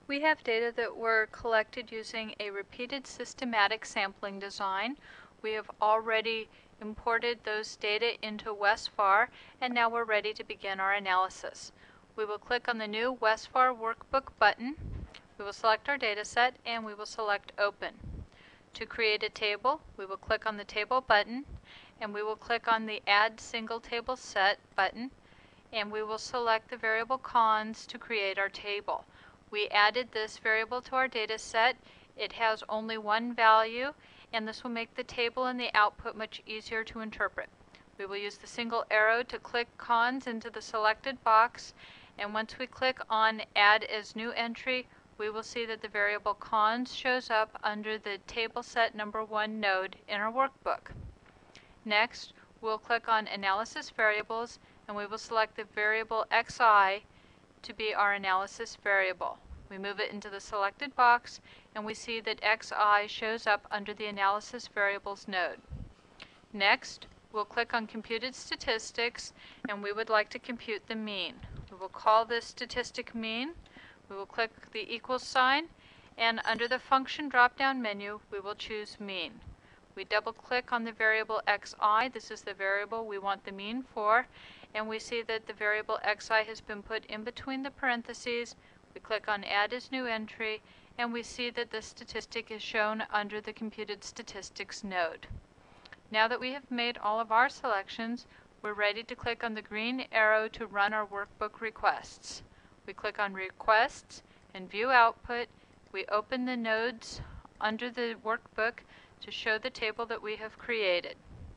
We have data that were collected using a repeated systematic sampling design. We have already imported those data into WESFAR, and now we're ready to begin our analysis. We will click on the new WESFAR Workbook button. We will select our data set, and we will select Open. To create a table, we will click on the Table button, and we will click on the Add Single Table Set button, and we will select the variable cons to create our table. We added this variable to our data set. It has only one value, and this will make the table and the output much easier to interpret. We will use the single arrow to click cons into the selected box, and once we click on Add as New Entry, we will see that the variable cons shows up under the table set number 1 node in our workbook. Next, we'll click on Analysis Variables, and we will select the variable xi to be our analysis variable. We move it into the selected box, and we see that xi shows up under the Analysis Variables node. Next, we'll click on Computed Statistics, and we would like to compute the mean. We will call this statistic mean. We will click the equals sign, and under the function drop-down menu, we will choose mean. We double-click on the variable xi. This is the variable we want the mean for, and we see that the variable xi has been put in between the parentheses. We click on Add as New Entry, and we see that the statistic is shown under the Computed Statistics node. Now that we have made all of our selections, we're ready to click on the green arrow to run our workbook requests. We click on Requests and View Output. We open the nodes under the workbook to show the table that we have created.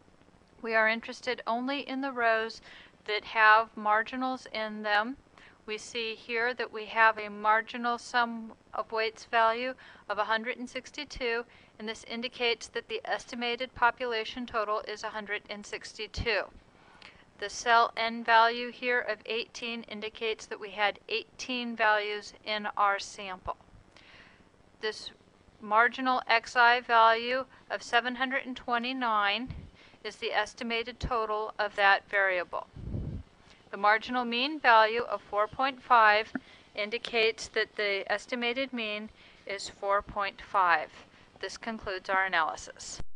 We are interested only in the rows that have marginals in them. We see here that we have a marginal sum of weights value of 162, and this indicates that the estimated population total is 162. The cell n value here of 18 indicates that we had 18 values in our sample. This marginal xi value of 729 is the estimated total of that variable. The marginal mean value of 4.5 indicates that the estimated mean is 4.5. This concludes our analysis.